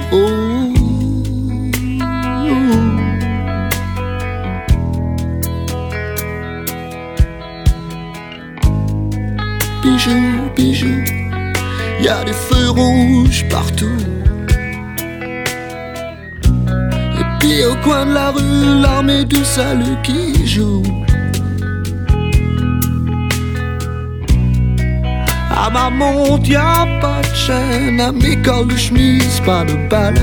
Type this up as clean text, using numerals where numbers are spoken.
Oh, bijoux, bijoux, y a des feux rouges partout. Et puis au coin de la rue, l'armée du salut qui joue. À ma montre, y'a pas de chaîne, à mes cols de chemise, pas de balai.